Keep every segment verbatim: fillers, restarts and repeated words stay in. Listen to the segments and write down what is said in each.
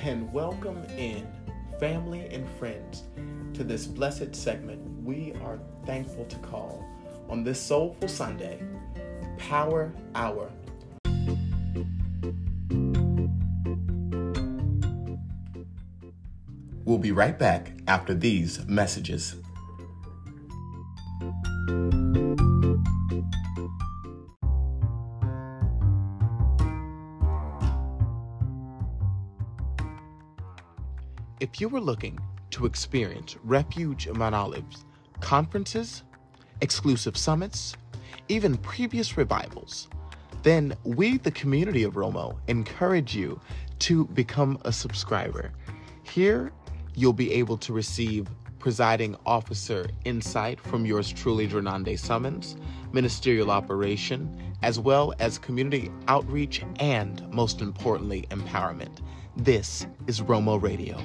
and welcome in family and friends to this blessed segment we are thankful to call on this soulful Sunday, Power Hour. We'll be right back after these messages. If you were looking to experience Refuge Mount Olive's conferences, exclusive summits, even previous revivals, then we, the community of Romo, encourage you to become a subscriber. Here, you'll be able to receive presiding officer insight from yours truly, Drenande Summons, ministerial operation, as well as community outreach and, most importantly, empowerment. This is Romo Radio.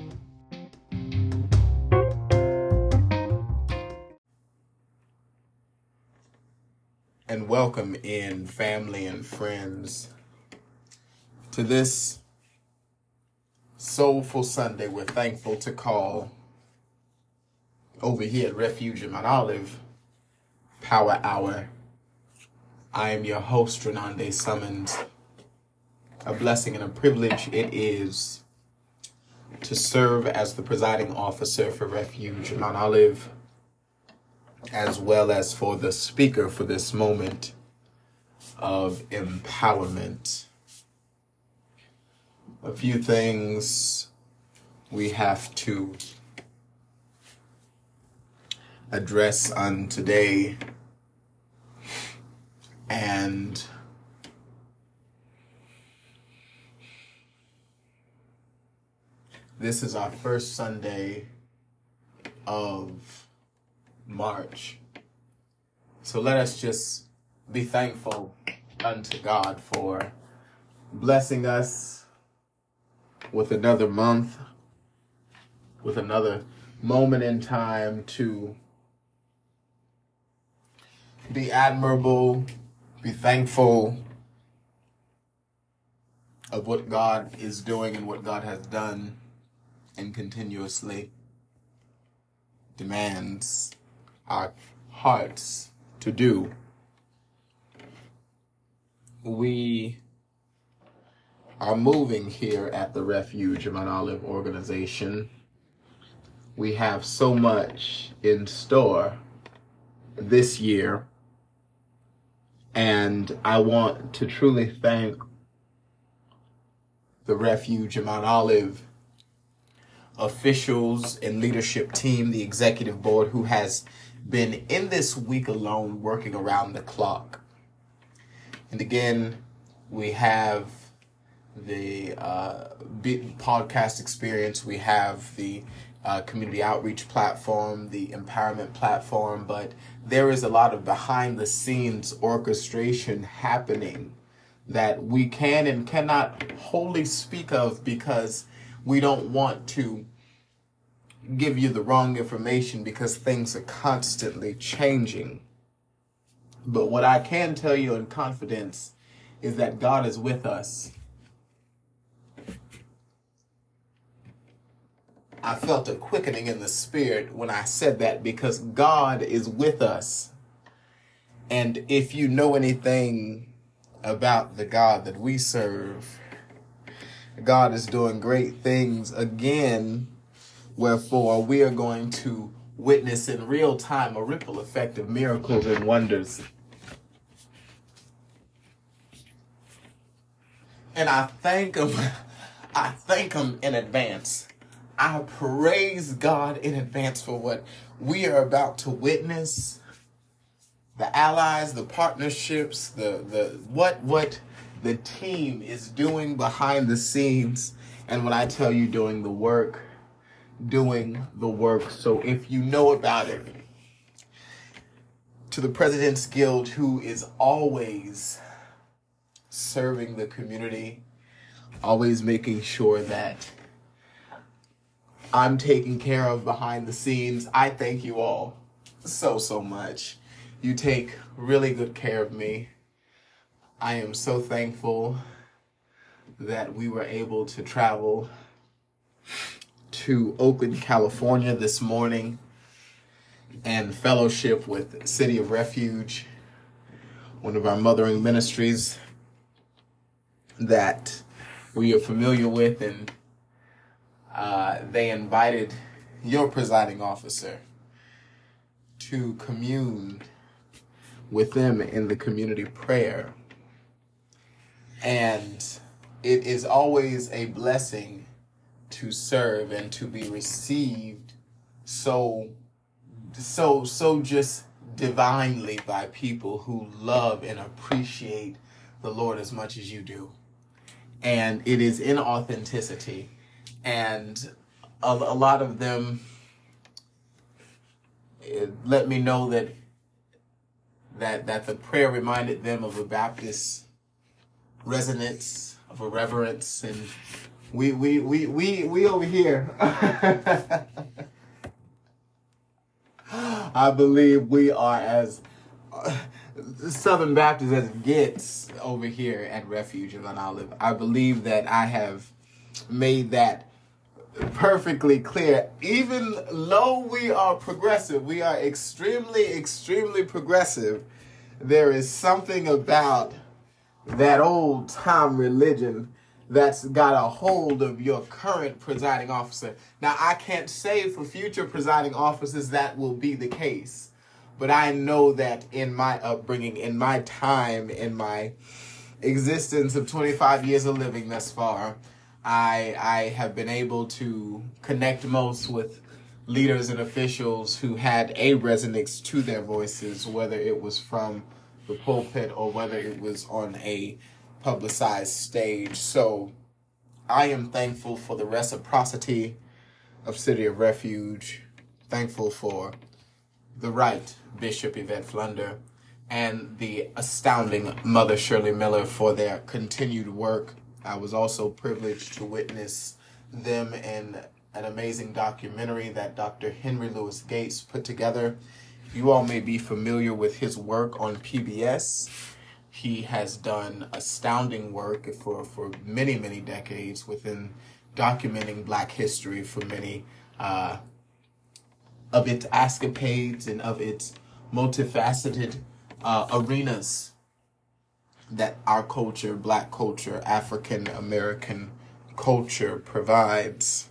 And welcome in family and friends to this soulful Sunday we're thankful to call over here at Refuge in Mount Olive, Power Hour. I am your host, Drenande Summons. A blessing and a privilege it is to serve as the presiding officer for Refuge in Mount Olive, as well as for the speaker for this moment of empowerment. A few things we have to address on today, and this is our first Sunday of March. So let us just be thankful unto God for blessing us with another month, with another moment in time to be admirable, be thankful of what God is doing and what God has done and continuously demands our hearts to do. We are moving here at the Refuge Mount Olive organization. We have so much in store this year, and I want to truly thank the Refuge Mount Olive officials and leadership team, the executive board, who has been in this week alone working around the clock. And again, we have the uh, podcast experience, we have the uh, community outreach platform, the empowerment platform, but there is a lot of behind the scenes orchestration happening that we can and cannot wholly speak of because we don't want to give you the wrong information because things are constantly changing. But what I can tell you in confidence is that God is with us. I felt a quickening in the spirit when I said that because God is with us. And if you know anything about the God that we serve, God is doing great things again. Wherefore, we are going to witness in real time a ripple effect of miracles and wonders. And I thank him. I thank him in advance. I praise God in advance for what we are about to witness. The allies, the partnerships, the, the what what the team is doing behind the scenes. And when I tell you doing the work, doing the work. So if you know about it, to the President's Guild, who is always serving the community, always making sure that I'm taken care of behind the scenes, I thank you all so, so much. You take really good care of me. I am so thankful that we were able to travel to Oakland, California this morning and fellowship with City of Refuge, one of our mothering ministries that we are familiar with, and uh, they invited your presiding officer to commune with them in the community prayer. And it is always a blessing to serve and to be received so, so, so just divinely by people who love and appreciate the Lord as much as you do. And it is in authenticity. And a, a lot of them let me know that that that the prayer reminded them of a Baptist resonance, of a reverence, and we we we we we over here I believe we are as uh, Southern Baptist as it gets over here at Refuge in Glen Olive. I believe that I have made that perfectly clear. Even though we are progressive, we are extremely, extremely progressive, there is something about that old time religion that's got a hold of your current presiding officer. Now, I can't say for future presiding officers that will be the case, but I know that in my upbringing, in my time, in my existence of twenty-five years of living thus far, I I have been able to connect most with leaders and officials who had a resonance to their voices, whether it was from the pulpit or whether it was on a publicized stage. So I am thankful for the reciprocity of City of Refuge, thankful for the right Bishop Yvette Flunder and the astounding Mother Shirley Miller for their continued work. I was also privileged to witness them in an amazing documentary that Doctor Henry Louis Gates put together. You all may be familiar with his work on P B S. He has done astounding work for, for many, many decades within documenting Black history for many uh, of its escapades and of its multifaceted uh, arenas that our culture, Black culture, African American culture provides.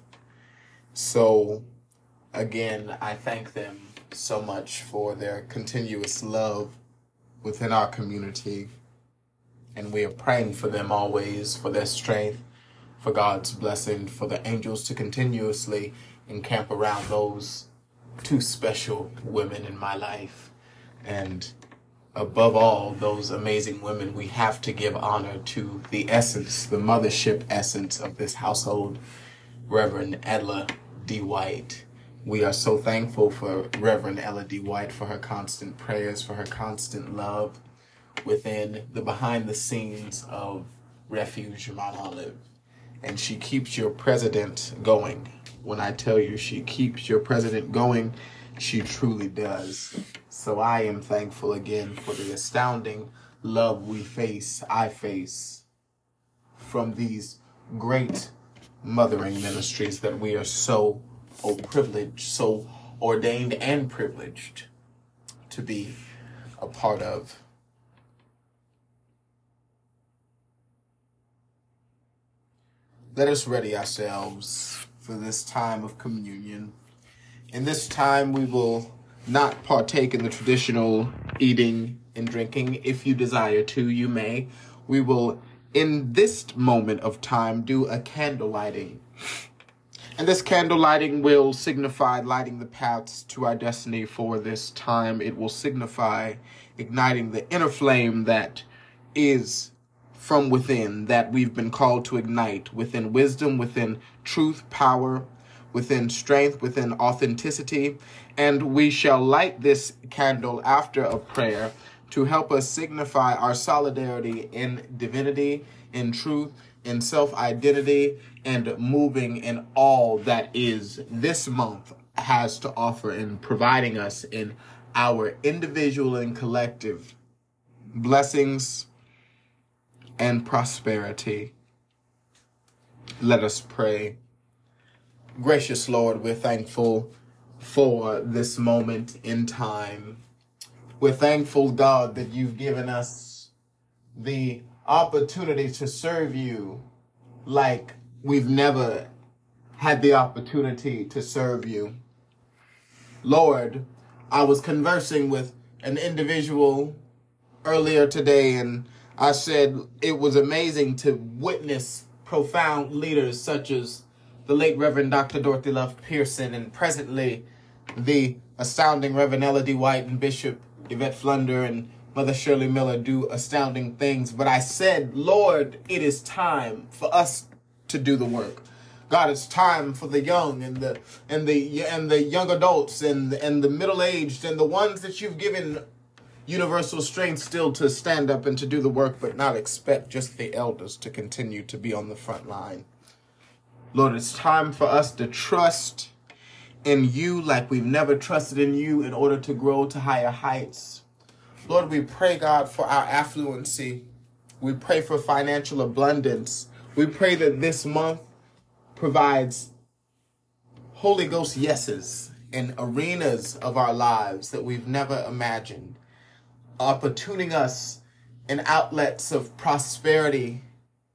So, again, I thank them so much for their continuous love within our community. And we are praying for them always, for their strength, for God's blessing, for the angels to continuously encamp around those two special women in my life. And above all, those amazing women, we have to give honor to the essence, the mothership essence of this household, Reverend Ella D. White. We are so thankful for Reverend Ella D. White, for her constant prayers, for her constant love within the behind the scenes of Refuge Mount Olive. And she keeps your president going. When I tell you she keeps your president going, she truly does. So I am thankful again for the astounding love we face, I face, from these great mothering ministries that we are so oh, privileged, so ordained and privileged to be a part of. Let us ready ourselves for this time of communion. In this time, we will not partake in the traditional eating and drinking. If you desire to, you may. We will, in this moment of time, do a candle lighting. And this candle lighting will signify lighting the paths to our destiny for this time. It will signify igniting the inner flame that is from within, that we've been called to ignite within wisdom, within truth, power, within strength, within authenticity. And we shall light this candle after a prayer to help us signify our solidarity in divinity, in truth, in self-identity, and moving in all that is this month has to offer in providing us in our individual and collective blessings and prosperity. Let us pray. Gracious Lord, we're thankful for this moment in time. We're thankful, God, that you've given us the opportunity to serve you like we've never had the opportunity to serve you. Lord, I was conversing with an individual earlier today, and I said it was amazing to witness profound leaders such as the late Reverend Doctor Dorothy Love Pearson, and presently the astounding Reverend Ella D. White and Bishop Yvette Flunder and Mother Shirley Miller do astounding things. But I said, Lord, it is time for us to do the work. God, it's time for the young and the and the and the young adults and and the middle-aged and the ones that you've given universal strength still to stand up and to do the work, but not expect just the elders to continue to be on the front line. Lord, it's time for us to trust in you like we've never trusted in you in order to grow to higher heights. Lord, we pray, God, for our affluency. We pray for financial abundance. We pray that this month provides Holy Ghost yeses in arenas of our lives that we've never imagined, opportuning us in outlets of prosperity.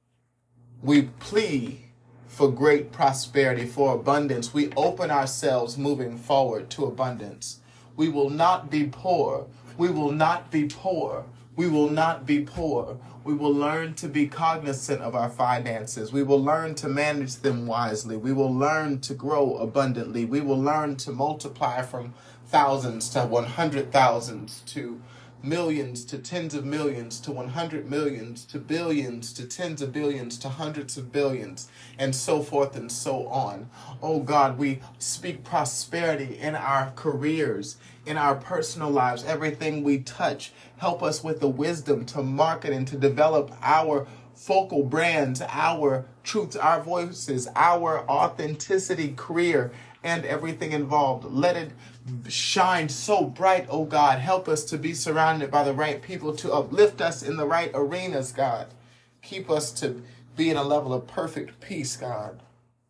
We plead for great prosperity, for abundance. We open ourselves moving forward to abundance. We will not be poor. We will not be poor. We will not be poor. We will learn to be cognizant of our finances. We will learn to manage them wisely. We will learn to grow abundantly. We will learn to multiply from thousands to one hundred thousands to millions to tens of millions to one hundred millions to billions to tens of billions to hundreds of billions and so forth and so on. Oh God, we speak prosperity in our careers, in our personal lives, everything we touch. Help us with the wisdom to market and to develop our focal brands, our truths, our voices, our authenticity, career, and everything involved. Let it shine so bright, oh God. Help us to be surrounded by the right people to uplift us in the right arenas, God. Keep us to be in a level of perfect peace, God.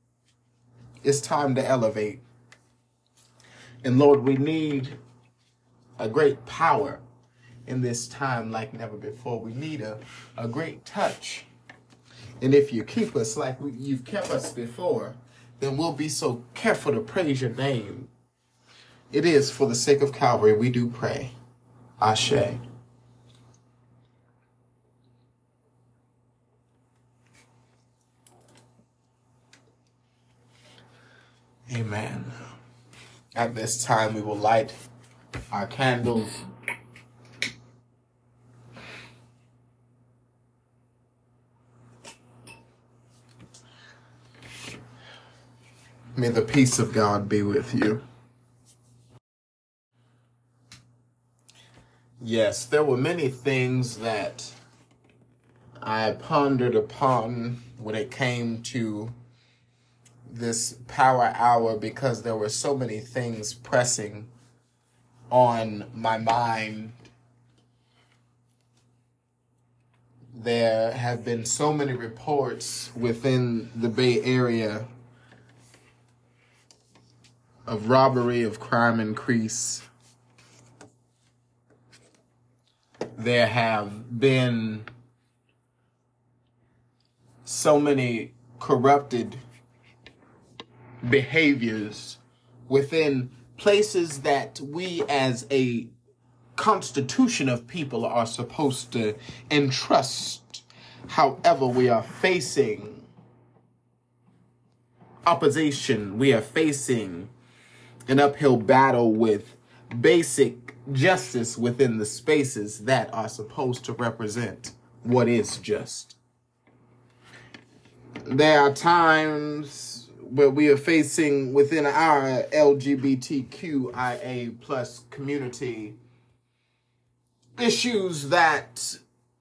It's time to elevate. And Lord, we need a great power in this time like never before. We need a, a great touch. And if you keep us like we, you've kept us before, then we'll be so careful to praise your name. It is for the sake of Calvary we do pray. Ashe. Amen. At this time, we will light our candles. May the peace of God be with you. Yes, there were many things that I pondered upon when it came to this power hour because there were so many things pressing on my mind. There have been so many reports within the Bay Area of robbery, of crime increase. There have been so many corrupted behaviors within places that we as a constitution of people are supposed to entrust. However, we are facing opposition. We are facing an uphill battle with basic justice within the spaces that are supposed to represent what is just. There are times where we are facing within our L G B T Q I A plus community issues that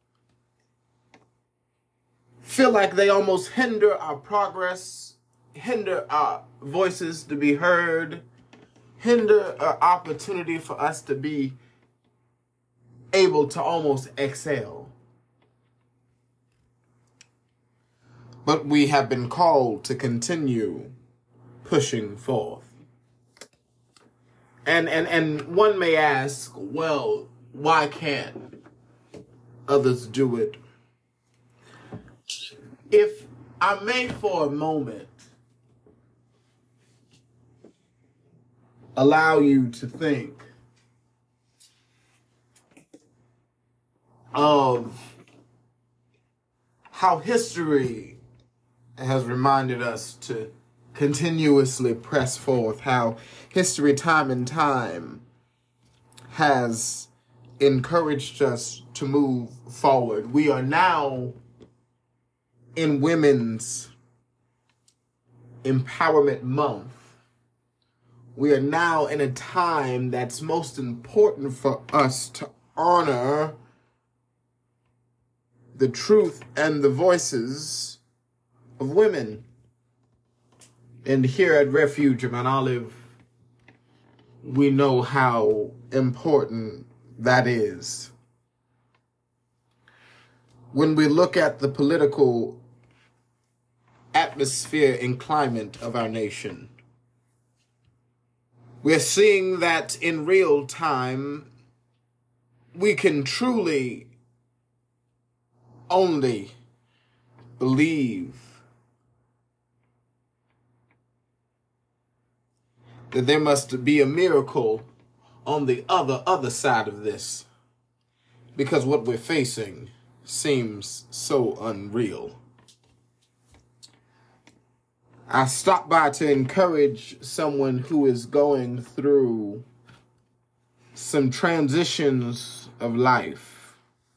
feel like they almost hinder our progress, hinder our voices to be heard, hinder an opportunity for us to be able to almost excel. But we have been called to continue pushing forth. And, and, and one may ask, well, why can't others do it? If I may for a moment allow you to think of how history has reminded us to continuously press forth, how history time and time has encouraged us to move forward. We are now in Women's Empowerment Month. We are now in a time that's most important for us to honor the truth and the voices of women. And here at Refuge of Mount Olive, we know how important that is. When we look at the political atmosphere and climate of our nation, we're seeing that in real time, we can truly only believe that there must be a miracle on the other, other side of this, because what we're facing seems so unreal. I stopped by to encourage someone who is going through some transitions of life,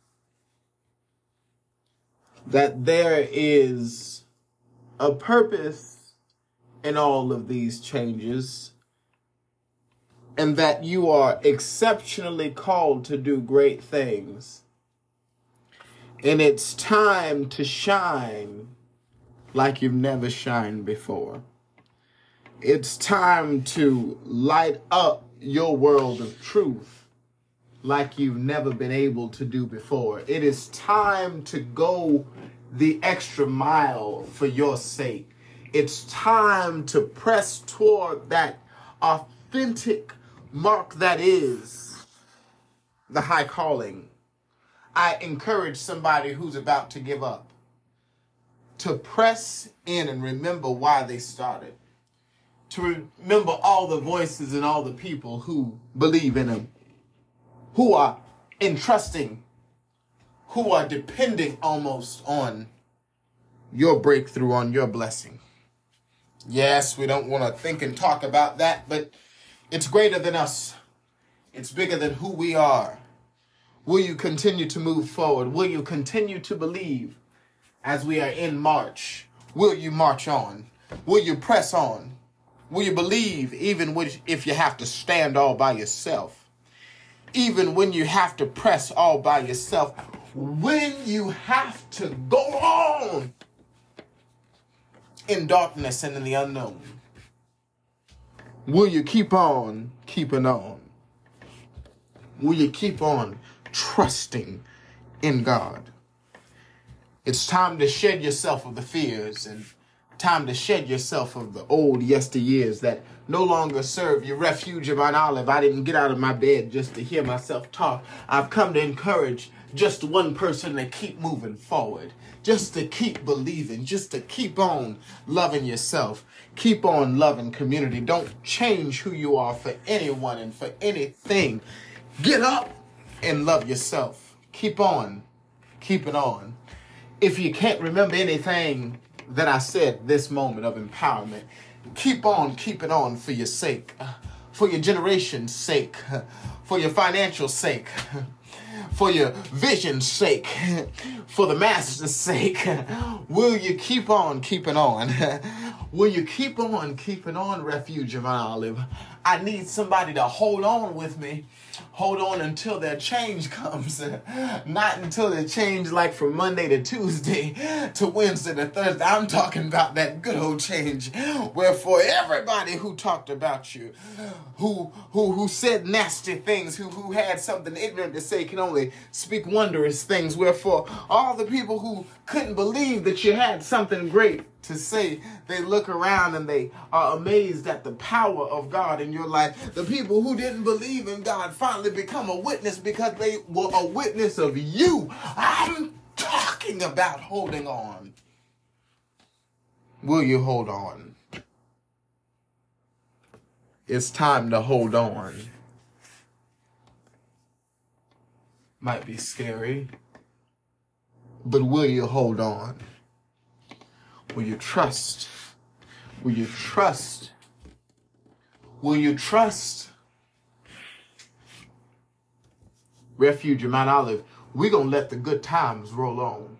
that there is a purpose in all of these changes, and that you are exceptionally called to do great things. And it's time to shine like you've never shined before. It's time to light up your world of truth like you've never been able to do before. It is time to go the extra mile for your sake. It's time to press toward that authentic mark that is the high calling. I encourage somebody who's about to give up to press in and remember why they started. To remember all the voices and all the people who believe in them, who are entrusting, who are depending almost on your breakthrough, on your blessing. Yes, we don't want to think and talk about that, but it's greater than us. It's bigger than who we are. Will you continue to move forward? Will you continue to believe as we are in March? Will you march on? Will you press on? Will you believe even if you have to stand all by yourself? Even when you have to press all by yourself? When you have to go on in darkness and in the unknown? Will you keep on keeping on? Will you keep on trusting in God? It's time to shed yourself of the fears, and time to shed yourself of the old yesteryears that no longer serve your Refuge of Mount Olive. I didn't get out of my bed just to hear myself talk. I've come to encourage just one person to keep moving forward, just to keep believing, just to keep on loving yourself, keep on loving community. Don't change who you are for anyone and for anything. Get up and love yourself. Keep on keeping on. If you can't remember anything that I said this moment of empowerment, keep on keeping on for your sake, for your generation's sake, for your financial sake, for your vision's sake, for the master's sake. Will you keep on keeping on? Will you keep on keeping on, Refuge of Mount Olive? I need somebody to hold on with me. Hold on until their change comes. Not until they change like from Monday to Tuesday to Wednesday to Thursday. I'm talking about that good old change. Wherefore everybody who talked about you, who who who said nasty things, who, who had something ignorant to say can only speak wondrous things. Wherefore all the people who couldn't believe that you had something great to say, they look around and they are amazed at the power of God in your life. The people who didn't believe in God finally become a witness because they were a witness of you. I'm talking about holding on. Will you hold on? It's time to hold on. Might be scary, but will you hold on? Will you trust? Will you trust? Will you trust? Refuge in Mount Olive, we're going to let the good times roll on.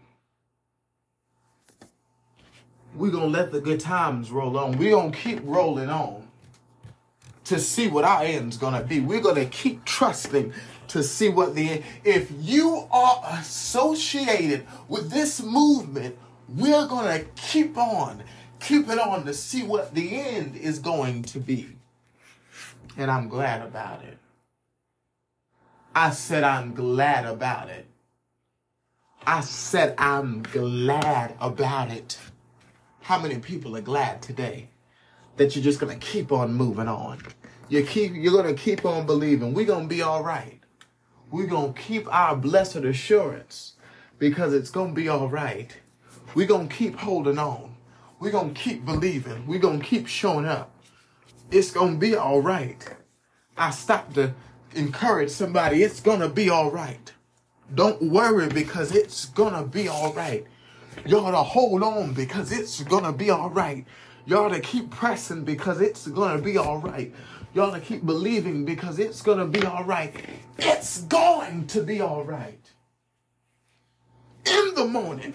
We're going to let the good times roll on. We're going to keep rolling on to see what our end's going to be. We're going to keep trusting to see what the end. If you are associated with this movement, we're going to keep on, keep it on to see what the end is going to be. And I'm glad about it. I said I'm glad about it. I said I'm glad about it. How many people are glad today that you're just going to keep on moving on? You keep, you're going to keep on believing. We're going to be all right. We're going to keep our blessed assurance because it's going to be all right. We're going to keep holding on. We're going to keep believing. We're going to keep showing up. It's going to be all right. I stopped to encourage somebody. It's going to be all right. Don't worry because it's going to be all right. You ought to hold on because it's going to be all right. You ought to keep pressing because it's going to be all right. You ought to keep believing because it's going to be all right. It's going to be all right. In the morning.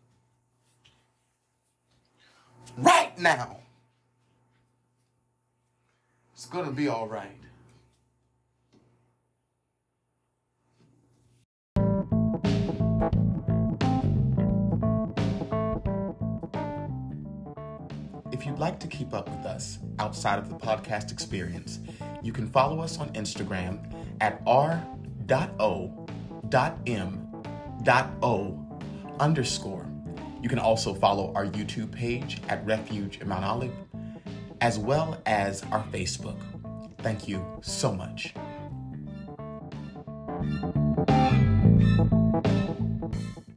Right now, it's going to be all right. If you'd like to keep up with us outside of the podcast experience, you can follow us on Instagram at r dot o dot m dot o underscore. You can also follow our YouTube page at Refuge in Mount Olive, as well as our Facebook. Thank you so much.